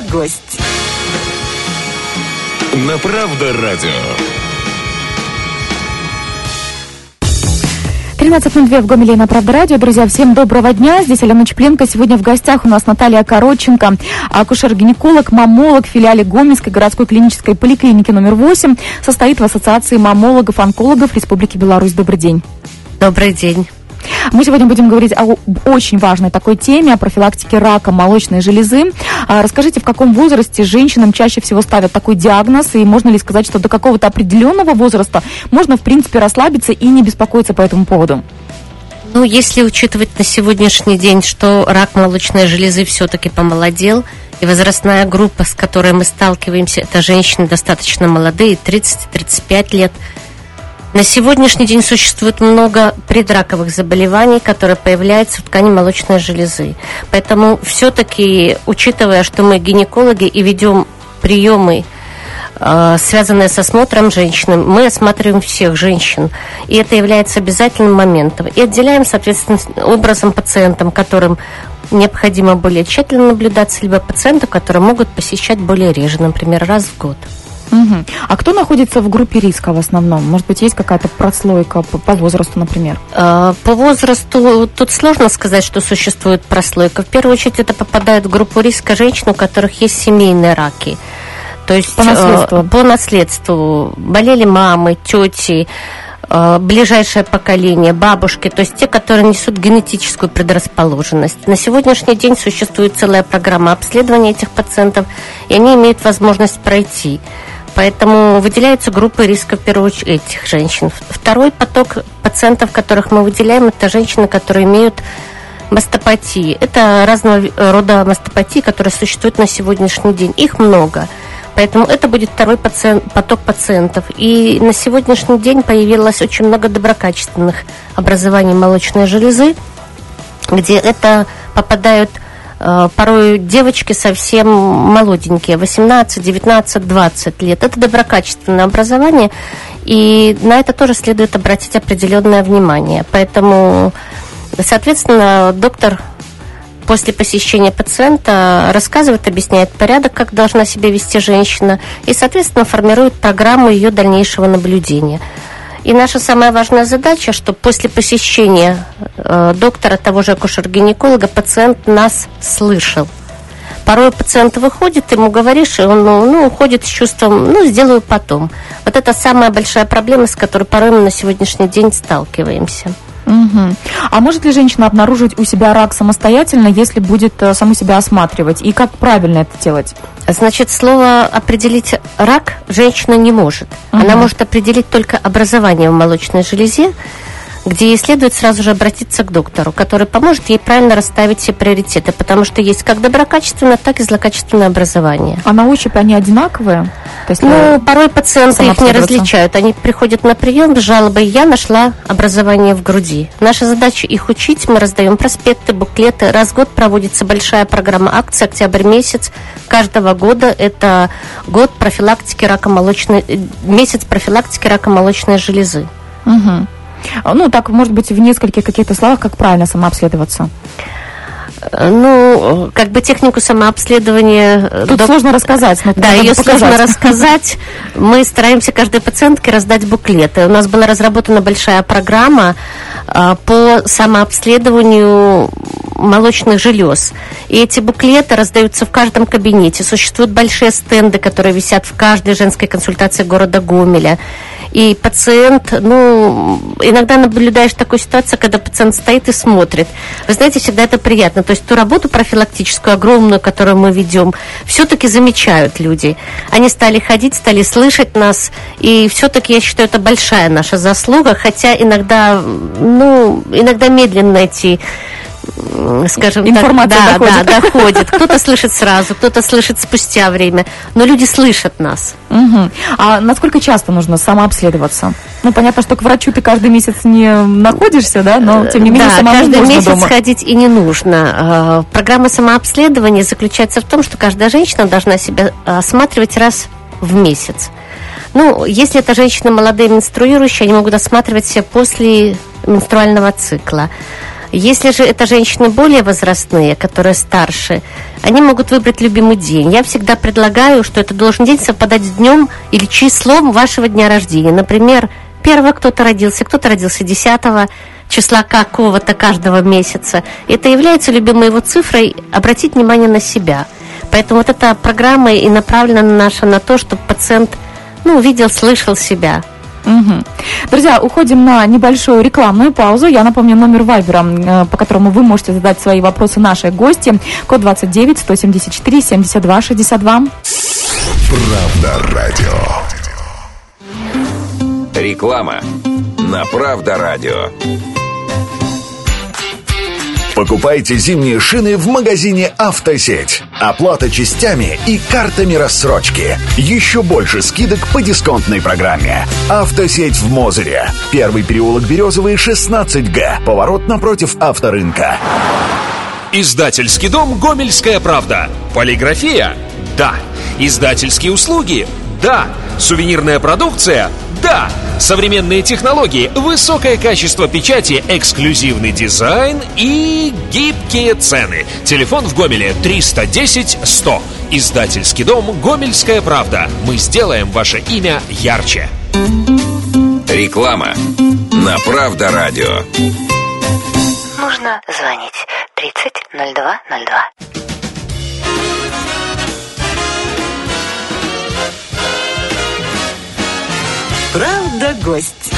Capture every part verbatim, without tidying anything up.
гость. На Правда радио. тринадцать ноль два в Гомеле на Правда радио. Друзья, всем доброго дня. Здесь Алена Чепленко. Сегодня в гостях у нас Наталья Коротченко, акушер-гинеколог, мамолог в филиале Гомельской городской клинической поликлиники номер восемь. Состоит в Ассоциации мамологов-онкологов Республики Беларусь. Добрый день. Добрый день. Мы сегодня будем говорить о очень важной такой теме, о профилактике рака молочной железы. Расскажите, в каком возрасте женщинам чаще всего ставят такой диагноз, и можно ли сказать, что до какого-то определенного возраста можно, в принципе, расслабиться и не беспокоиться по этому поводу? Ну, если учитывать на сегодняшний день, что рак молочной железы все-таки помолодел, и возрастная группа, с которой мы сталкиваемся, это женщины достаточно молодые, тридцать-тридцать пять лет. На сегодняшний день существует много предраковых заболеваний, которые появляются в ткани молочной железы. Поэтому все-таки, учитывая, что мы гинекологи и ведем приемы, э, связанные с осмотром женщин, мы осматриваем всех женщин. И это является обязательным моментом. И отделяем, соответственно, образом пациентам, которым необходимо более тщательно наблюдаться, либо пациентов, которые могут посещать более реже, например, раз в год. Угу. А кто находится в группе риска в основном? Может быть, есть какая-то прослойка по, по возрасту, например? По возрасту тут сложно сказать, что существует прослойка. В первую очередь это попадает в группу риска женщин, у которых есть семейные раки. То есть по наследству, по наследству болели мамы, тети, ближайшее поколение, бабушки, то есть те, которые несут генетическую предрасположенность. На сегодняшний день существует целая программа обследования этих пациентов, и они имеют возможность пройти. Поэтому выделяются группы риска, в первую очередь, этих женщин. Второй поток пациентов, которых мы выделяем, это женщины, которые имеют мастопатии. Это разного рода мастопатии, которые существуют на сегодняшний день. Их много. Поэтому это будет второй пациент, поток пациентов. И на сегодняшний день появилось очень много доброкачественных образований молочной железы, где это попадают э, порой девочки совсем молоденькие, восемнадцать, девятнадцать, двадцать лет. Это доброкачественное образование, и на это тоже следует обратить определенное внимание. Поэтому, соответственно, доктор после посещения пациента рассказывает, объясняет порядок, как должна себя вести женщина, и, соответственно, формирует программу ее дальнейшего наблюдения. И наша самая важная задача, что после посещения э, доктора, того же акушер-гинеколога, пациент нас слышал. Порой пациент выходит, ему говоришь, и он ну, ну, уходит с чувством, ну, сделаю потом. Вот это самая большая проблема, с которой порой мы на сегодняшний день сталкиваемся. Угу. А может ли женщина обнаружить у себя рак самостоятельно, если будет саму себя осматривать? И как правильно это делать? Значит, слово «определить рак» женщина не может. Угу. Она может определить только образование в молочной железе, где ей следует сразу же обратиться к доктору, который поможет ей правильно расставить все приоритеты, потому что есть как доброкачественное, так и злокачественное образование. А на ощупь они одинаковые? То есть, ну, порой пациенты их не различают. Они приходят на прием с жалобой: «Я нашла образование в груди». Наша задача их учить. Мы раздаем проспекты, буклеты. Раз в год проводится большая программа акций, октябрь месяц каждого года. Это год профилактики рака молочной, месяц профилактики рака молочной железы. Угу. Ну, так, может быть, в нескольких каких-то словах, как правильно самообследоваться? Ну, как бы технику самообследования... Тут док... сложно рассказать. Но да, ее показать. Сложно рассказать. Мы стараемся каждой пациентке раздать буклеты. У нас была разработана большая программа по самообследованию молочных желез. И эти буклеты раздаются в каждом кабинете. Существуют большие стенды, которые висят в каждой женской консультации города Гомеля. И пациент, ну, иногда наблюдаешь такую ситуацию, когда пациент стоит и смотрит. Вы знаете, всегда это приятно. То есть ту работу профилактическую, огромную, которую мы ведем, все-таки замечают люди. Они стали ходить, стали слышать нас. И все-таки, я считаю, это большая наша заслуга. Хотя иногда, ну, иногда медленно найти, скажем информация так, доходит. Да, да, доходит. Кто-то слышит сразу, кто-то слышит спустя время, но люди слышат нас. Угу. А насколько часто нужно самообследоваться? Ну, понятно, что к врачу ты каждый месяц не находишься, да, но тем не менее да, самому каждый нужно месяц дома. ходить и не нужно. Программа самообследования заключается в том, что каждая женщина должна себя осматривать раз в месяц. Ну, если это женщины молодые, менструирующие, они могут осматривать себя после менструального цикла. Если же это женщины более возрастные, которые старше, они могут выбрать любимый день. Я всегда предлагаю, что это должен день совпадать с днем или числом вашего дня рождения. Например, первого кто-то родился, кто-то родился десятого числа какого-то каждого месяца. Это является любимой его цифрой обратить внимание на себя. Поэтому вот эта программа и направлена наша на то, чтобы пациент ну, увидел, слышал себя. Угу. Друзья, уходим на небольшую рекламную паузу. Я напомню номер Вайбера, по которому вы можете задать свои вопросы нашей гости. Код двадцать девять сто семьдесят четыре семьдесят два шестьдесят два. Правда радио. Реклама на Правда радио. Покупайте зимние шины в магазине «Автосеть». Оплата частями и картами рассрочки. Еще больше скидок по дисконтной программе. «Автосеть» в Мозыре. Первый переулок Березовый, шестнадцать Г. Поворот напротив авторынка. Издательский дом «Гомельская правда». Полиграфия? Да. Издательские услуги? Да. Сувенирная продукция? Да. Современные технологии, высокое качество печати, эксклюзивный дизайн и гибкие цены. Телефон в Гомеле триста десять сто. Издательский дом «Гомельская правда». Мы сделаем ваше имя ярче. Реклама на Правда радио. Нужно звонить тридцать ноль два ноль два. Правда, гость.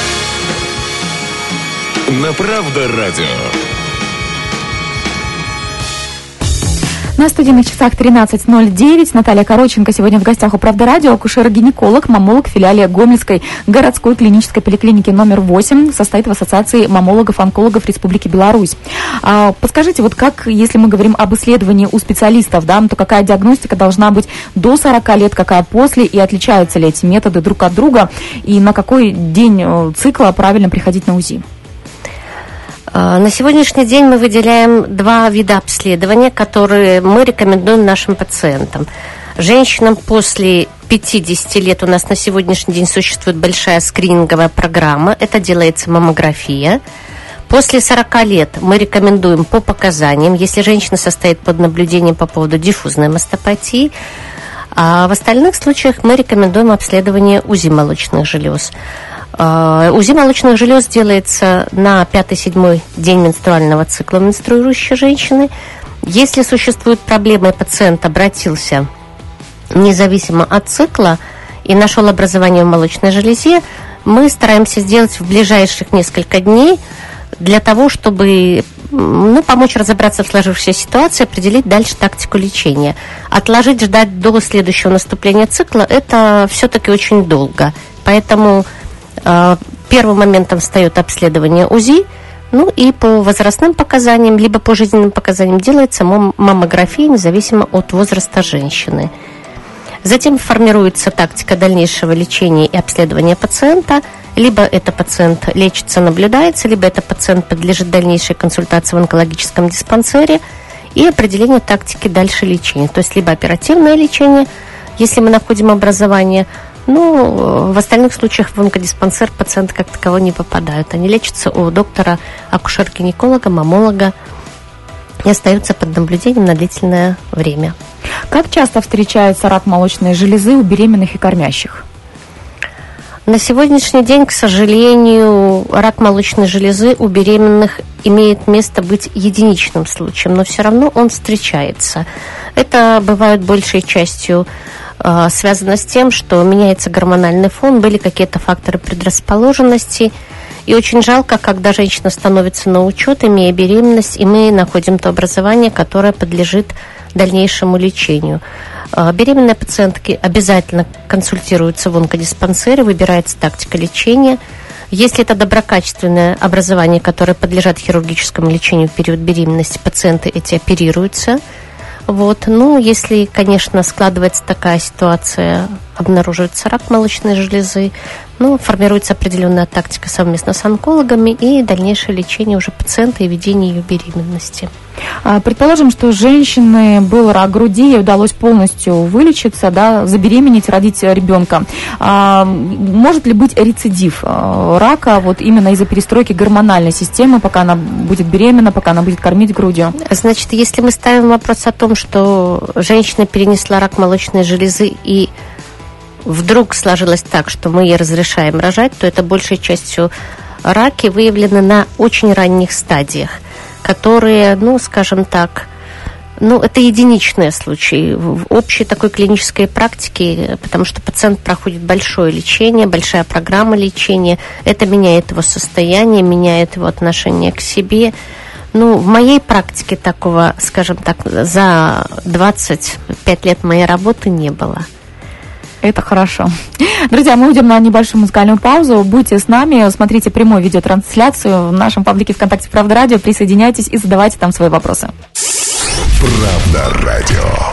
На Правда радио. На студийных часах тринадцать ноль девять. Наталья Короченко сегодня в гостях у Правда радио, акушер-гинеколог, мамолог в филиале Гомельской городской клинической поликлиники номер восемь, состоит в Ассоциации мамологов-онкологов Республики Беларусь. А, подскажите, вот как, если мы говорим об исследовании у специалистов, да, то какая диагностика должна быть до сорока лет, какая после, и отличаются ли эти методы друг от друга, и на какой день цикла правильно приходить на УЗИ? На сегодняшний день мы выделяем два вида обследования, которые мы рекомендуем нашим пациентам. Женщинам после пятидесяти лет у нас на сегодняшний день существует большая скрининговая программа. Это делается маммография. После сорока лет мы рекомендуем по показаниям, если женщина состоит под наблюдением по поводу диффузной мастопатии. А в остальных случаях мы рекомендуем обследование УЗИ молочных желез. УЗИ молочных желез делается на пятый-седьмой день менструального цикла менструирующей женщины. Если существуют проблемы, пациент обратился независимо от цикла и нашел образование в молочной железе, мы стараемся сделать в ближайших несколько дней для того, чтобы ну, помочь разобраться в сложившейся ситуации, определить дальше тактику лечения. Отложить, ждать до следующего наступления цикла – это все-таки очень долго. Поэтому первым моментом встает обследование УЗИ, ну и по возрастным показаниям, либо по жизненным показаниям делается маммография, независимо от возраста женщины. Затем формируется тактика дальнейшего лечения и обследования пациента. Либо это пациент лечится, наблюдается, либо это пациент подлежит дальнейшей консультации в онкологическом диспансере и определение тактики дальше лечения. То есть либо оперативное лечение, если мы находим образование. Ну, в остальных случаях в онкодиспансер пациенты как таковой не попадают. Они лечатся у доктора, акушер-гинеколога, мамолога и остаются под наблюдением на длительное время. Как часто встречается рак молочной железы у беременных и кормящих? На сегодняшний день, к сожалению, рак молочной железы у беременных имеет место быть единичным случаем, но все равно он встречается. Это бывает большей частью связано с тем, что меняется гормональный фон, были какие-то факторы предрасположенности. И очень жалко, когда женщина становится на учет, имея беременность, и мы находим то образование, которое подлежит дальнейшему лечению. Беременные пациентки обязательно консультируются в онкодиспансере, выбирается тактика лечения. Если это доброкачественное образование, которое подлежит хирургическому лечению в период беременности, пациенты эти оперируются. Вот. Ну, если, конечно, складывается такая ситуация, обнаруживается рак молочной железы, Ну, формируется определенная тактика совместно с онкологами и дальнейшее лечение уже пациента и ведение ее беременности. Предположим, что у женщины был рак груди, ей удалось полностью вылечиться, да, забеременеть, родить ребенка. А может ли быть рецидив рака вот именно из-за перестройки гормональной системы, пока она будет беременна, пока она будет кормить грудью? Значит, если мы ставим вопрос о том, что женщина перенесла рак молочной железы и вдруг сложилось так, что мы ей разрешаем рожать, то это большей частью раки выявлены на очень ранних стадиях, которые, ну, скажем так, ну, это единичные случаи в общей такой клинической практике, потому что пациент проходит большое лечение, большая программа лечения, это меняет его состояние, меняет его отношение к себе. Ну, в моей практике такого, скажем так, за двадцать пять лет моей работы не было. Это хорошо. Друзья, мы уйдем на небольшую музыкальную паузу. Будьте с нами, смотрите прямую видеотрансляцию в нашем паблике ВКонтакте «Правда радио». Присоединяйтесь и задавайте там свои вопросы. Правда радио.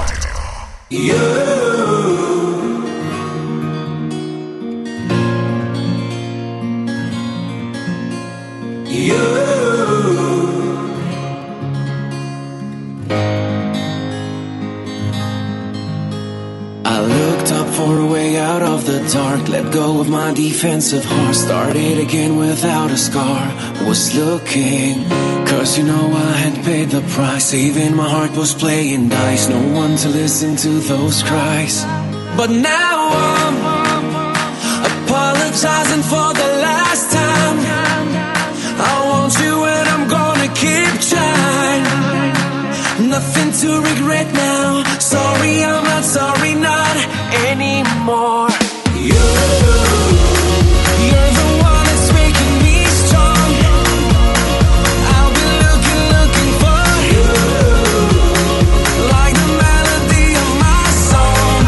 For a way out of the dark, let go of my defensive heart, started again without a scar. Was looking, cause you know I had paid the price, even my heart was playing dice, no one to listen to those cries. But now I'm apologizing for the last time. I want you and I'm gonna keep trying. Nothing to regret now. Sorry, I'm not sorry, not anymore. You, you're the one that's making me strong. I'll be looking, looking for you, like the melody of my song.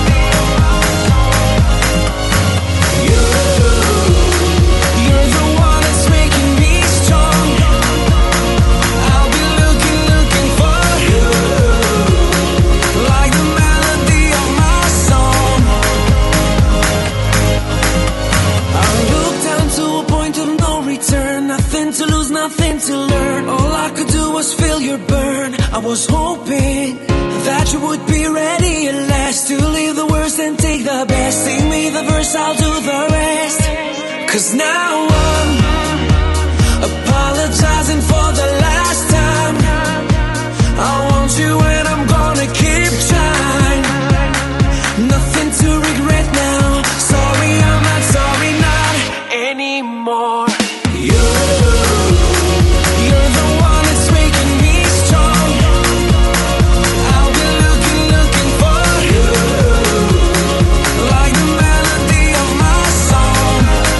You, you're the one that's making me strong. I'll be looking, looking for you, like the melody of my song. I looked down to a point of no return, nothing to lose, nothing to learn. All I could do was feel your burn. I was hoping that you would be ready at last to leave the worst and take the best. Sing me the verse, I'll do the rest. Cause now I'm apologizing for the last time. I want you and I'm gonna keep trying. Nothing to regret now. Sorry, I'm not sorry, not anymore. You, you're the one that's making me strong. I'll be looking, looking for you, like the melody of my song.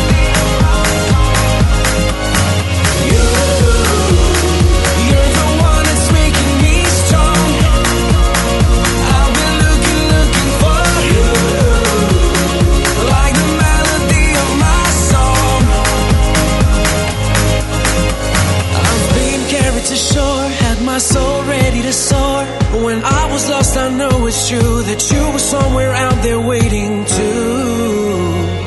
You, you're the one that's making me strong. I'll be looking, looking for you, like the melody of my song. I've been carried to shore, had my soul ready to soar. But when I was lost, I know it's true that you were somewhere out there waiting too.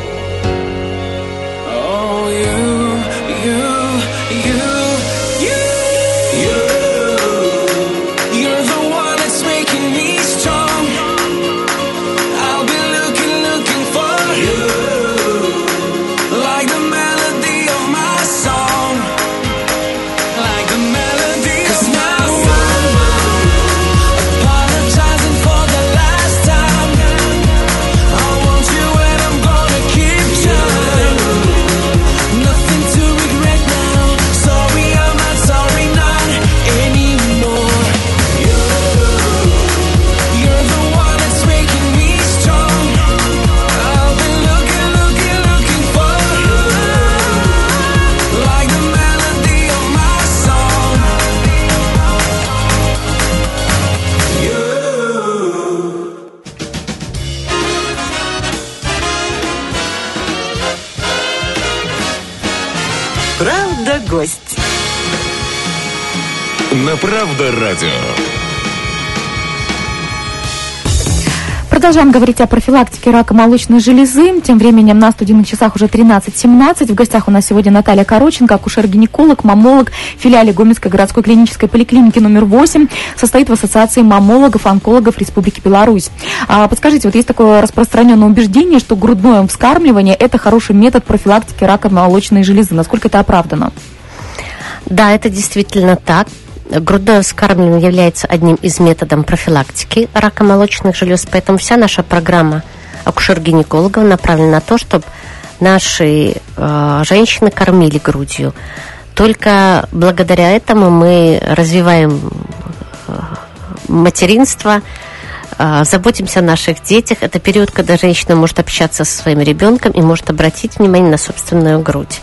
Oh, you, you, you, you, you. You're the one that's making me strong. I'll be looking, looking for you, like the melody of my song, like the melody. Cause now I'm apologizing for the last time. I want you and I'm gonna keep trying. Nothing to regret now. Sorry, I'm not sorry, not anymore. You, you're the one that's making me strong. I'll be looking, looking, looking for you, like the melody of my song. You. Правда, гость. На Правда радио. Продолжаем говорить о профилактике рака молочной железы. Тем временем на студийных часах уже тринадцать семнадцать. В гостях у нас сегодня Наталья Короченко, акушер-гинеколог, мамолог в филиале Гомельской городской клинической поликлиники номер восемь. Состоит в Ассоциации мамологов-онкологов Республики Беларусь. А, подскажите, вот есть такое распространенное убеждение, что грудное вскармливание – это хороший метод профилактики рака молочной железы. Насколько это оправдано? Да, это действительно так. Грудное вскармливание является одним из методов профилактики рака молочных желез, поэтому вся наша программа акушер-гинекологов направлена на то, чтобы наши э, женщины кормили грудью. Только благодаря этому мы развиваем э, материнство, э, заботимся о наших детях. Это период, когда женщина может общаться со своим ребенком и может обратить внимание на собственную грудь.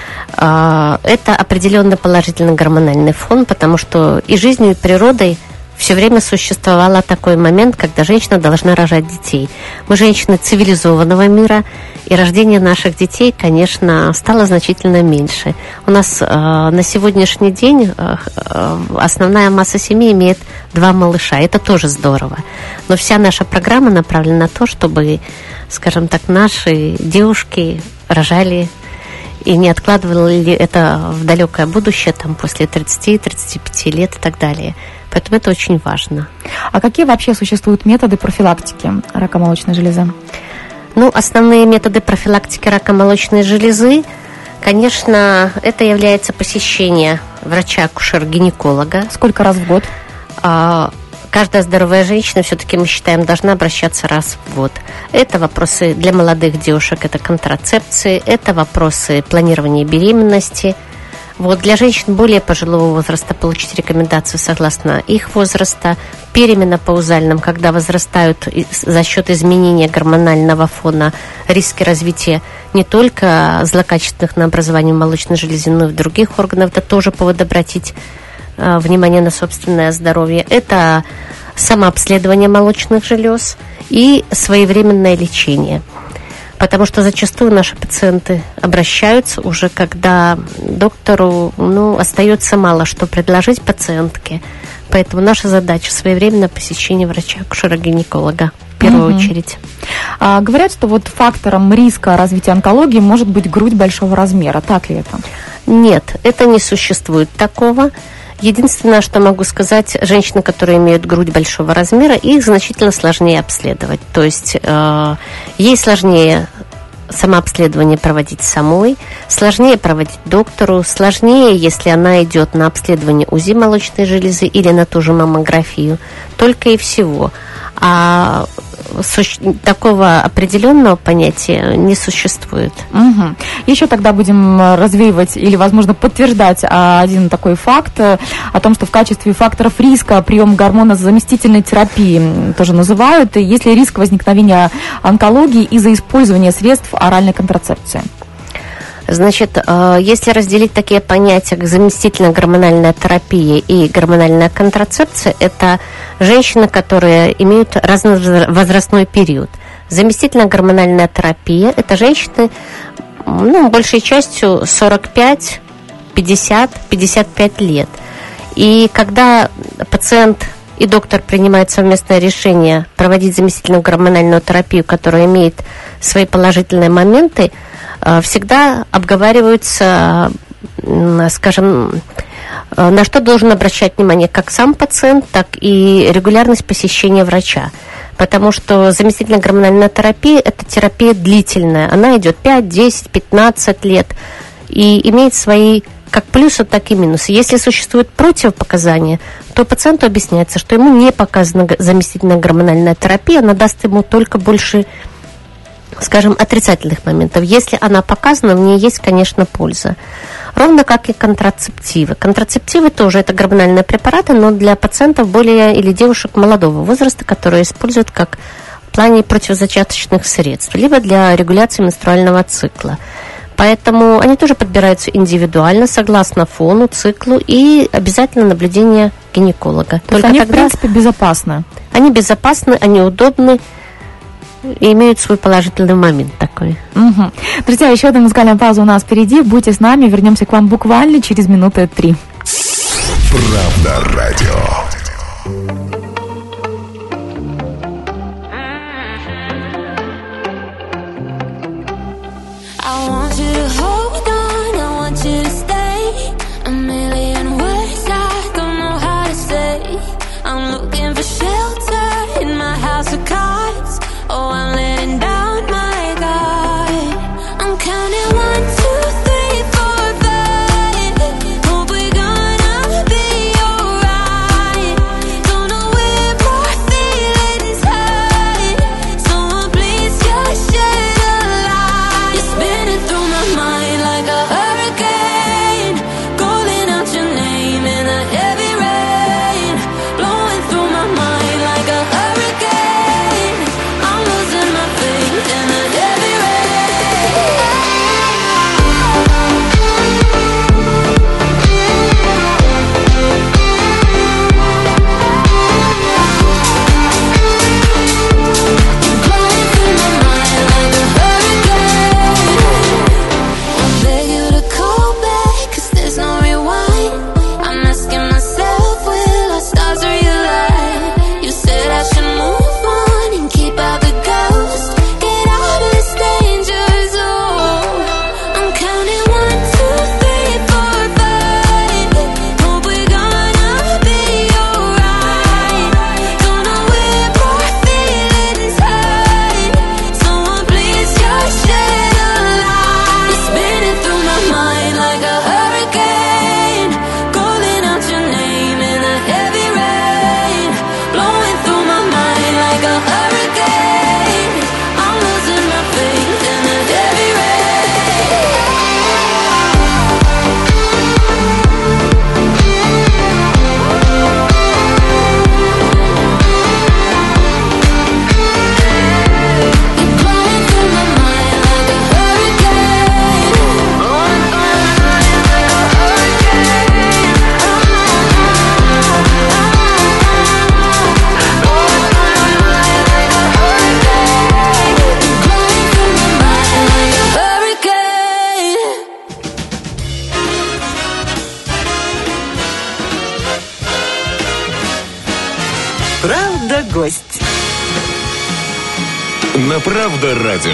Это определенно положительный гормональный фон, потому что и жизнью, и природой все время существовал такой момент, когда женщина должна рожать детей. Мы женщины цивилизованного мира, и рождение наших детей, конечно, стало значительно меньше. У нас э, на сегодняшний день э, основная масса семей имеет два малыша. Это тоже здорово. Но вся наша программа направлена на то, чтобы, скажем так, наши девушки рожали и не откладывали ли это в далекое будущее, там, после тридцати-тридцати пяти лет и так далее. Поэтому это очень важно. А какие вообще существуют методы профилактики рака молочной железы? Ну, основные методы профилактики рака молочной железы, конечно, это является посещение врача-акушер-гинеколога. Сколько раз в год? А, Каждая здоровая женщина, все-таки мы считаем, должна обращаться раз в год. Это вопросы для молодых девушек, это контрацепции, это вопросы планирования беременности. Вот, для женщин более пожилого возраста получить рекомендацию согласно их возраста. Перименопаузальном, когда возрастают за счет изменения гормонального фона риски развития не только злокачественных наобразований в молочной железе, но и в других органах, это тоже повод обратить внимание на собственное здоровье. Это самообследование молочных желез и своевременное лечение. Потому что зачастую наши пациенты обращаются уже, когда доктору ну, остается мало что предложить пациентке. Поэтому наша задача – своевременное посещение врача-акушера-гинеколога в первую угу. очередь. А, говорят, что вот фактором риска развития онкологии может быть грудь большого размера. Так ли это? Нет, это не существует такого. Единственное, что могу сказать, женщины, которые имеют грудь большого размера, их значительно сложнее обследовать. То есть э, ей сложнее самообследование проводить самой, сложнее проводить доктору, сложнее, если она идет на обследование УЗИ молочной железы или на ту же маммографию, только и всего. А такого определенного понятия не существует. Угу. Еще тогда будем развеивать или, возможно, подтверждать один такой факт о том, что в качестве факторов риска прием гормона заместительной терапии тоже называют. Есть ли риск возникновения онкологии из-за использования средств оральной контрацепции? Значит, если разделить такие понятия, как заместительная гормональная терапия и гормональная контрацепция, это женщины, которые имеют разный возрастной период. Заместительная гормональная терапия – это женщины, ну, большей частью сорок пять, пятьдесят, пятьдесят пять лет. И когда пациент и доктор принимают совместное решение проводить заместительную гормональную терапию, которая имеет свои положительные моменты, всегда обговариваются, скажем, на что должен обращать внимание как сам пациент, так и регулярность посещения врача. Потому что заместительная гормональная терапия – это терапия длительная. Она идет пять, десять, пятнадцать лет и имеет свои как плюсы, так и минусы. Если существуют противопоказания, то пациенту объясняется, что ему не показана заместительная гормональная терапия, она даст ему только больше, скажем, отрицательных моментов. Если она показана, в ней есть, конечно, польза. Ровно как и контрацептивы. Контрацептивы тоже это гормональные препараты, но для пациентов более или девушек молодого возраста, которые используют как в плане противозачаточных средств, либо для регуляции менструального цикла. Поэтому они тоже подбираются индивидуально, согласно фону, циклу и обязательно наблюдение гинеколога. То есть они, тогда, в принципе, безопасны? Они безопасны, они удобны и имеют свой положительный момент такой. Угу. Друзья, еще одна музыкальная пауза у нас впереди. Будьте с нами, вернемся к вам буквально через минуты три. Правда радио. Правда, гость. На Правда радио.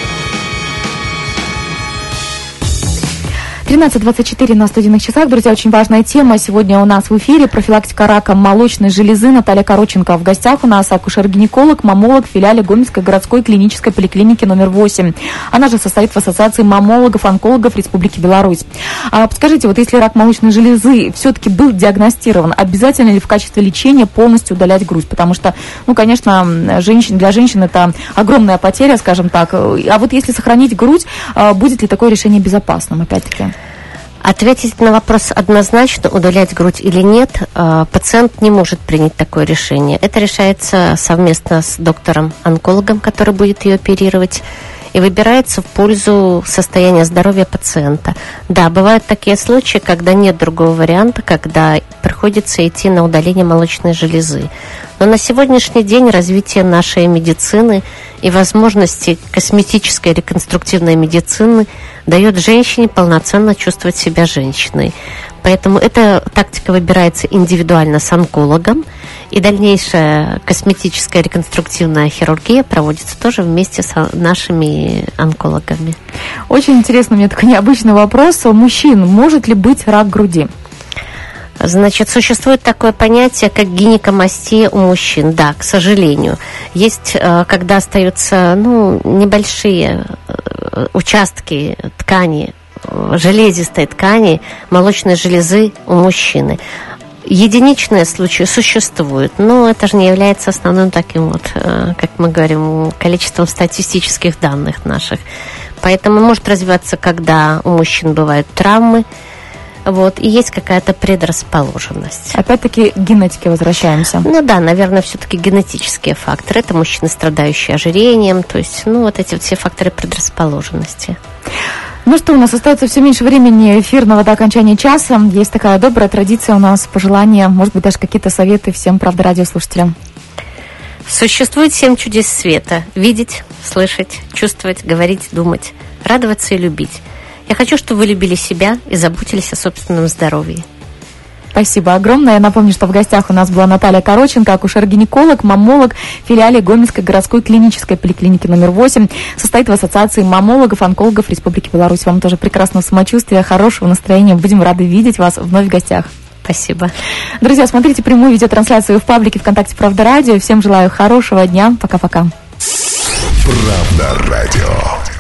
тринадцать двадцать четыре на студийных часах. Друзья, очень важная тема сегодня у нас в эфире. Профилактика рака молочной железы. Наталья Короченко в гостях у нас, акушер-гинеколог, мамолог в филиале Гомельской городской клинической поликлиники номер восемь. Она же состоит в Ассоциации мамологов-онкологов Республики Беларусь. А, подскажите, вот если рак молочной железы все-таки был диагностирован, обязательно ли в качестве лечения полностью удалять грудь? Потому что, ну, конечно, женщин, для женщин это огромная потеря, скажем так. А вот если сохранить грудь, будет ли такое решение безопасным, опять-таки? Ответить на вопрос однозначно, удалять грудь или нет, пациент не может принять такое решение. Это решается совместно с доктором-онкологом, который будет ее оперировать, и выбирается в пользу состояния здоровья пациента. Да, бывают такие случаи, когда нет другого варианта, когда приходится идти на удаление молочной железы. Но на сегодняшний день развитие нашей медицины и возможности косметической реконструктивной медицины дает женщине полноценно чувствовать себя женщиной. Поэтому эта тактика выбирается индивидуально с онкологом, и дальнейшая косметическая реконструктивная хирургия проводится тоже вместе с нашими онкологами. Очень интересный у меня такой необычный вопрос. У мужчин может ли быть рак груди? Значит, существует такое понятие, как гинекомастия у мужчин. Да, к сожалению. Есть, когда остаются, ну, небольшие участки ткани, железистой ткани молочной железы у мужчины. Единичные случаи существуют, но это же не является основным таким вот, как мы говорим, количеством статистических данных наших. Поэтому может развиваться, когда у мужчин бывают травмы, вот, и есть какая-то предрасположенность. Опять-таки к генетике возвращаемся. Ну да, наверное, все-таки генетические факторы. Это мужчины, страдающие ожирением, то есть, ну, вот эти вот все факторы предрасположенности. Ну что, у нас остается все меньше времени эфирного до окончания часа. Есть такая добрая традиция у нас, пожелания, может быть, даже какие-то советы всем, правда, радиослушателям. Существует семь чудес света. Видеть, слышать, чувствовать, говорить, думать, радоваться и любить. Я хочу, чтобы вы любили себя и заботились о собственном здоровье. Спасибо огромное. Я напомню, что в гостях у нас была Наталья Короченко, акушер-гинеколог, мамолог в филиале Гомельской городской клинической поликлиники номер восемь. Состоит в Ассоциации мамологов-онкологов Республики Беларусь. Вам тоже прекрасного самочувствия, хорошего настроения. Будем рады видеть вас вновь в гостях. Спасибо. Друзья, смотрите прямую видеотрансляцию в паблике ВКонтакте «Правда радио». Всем желаю хорошего дня. Пока-пока. Правда радио.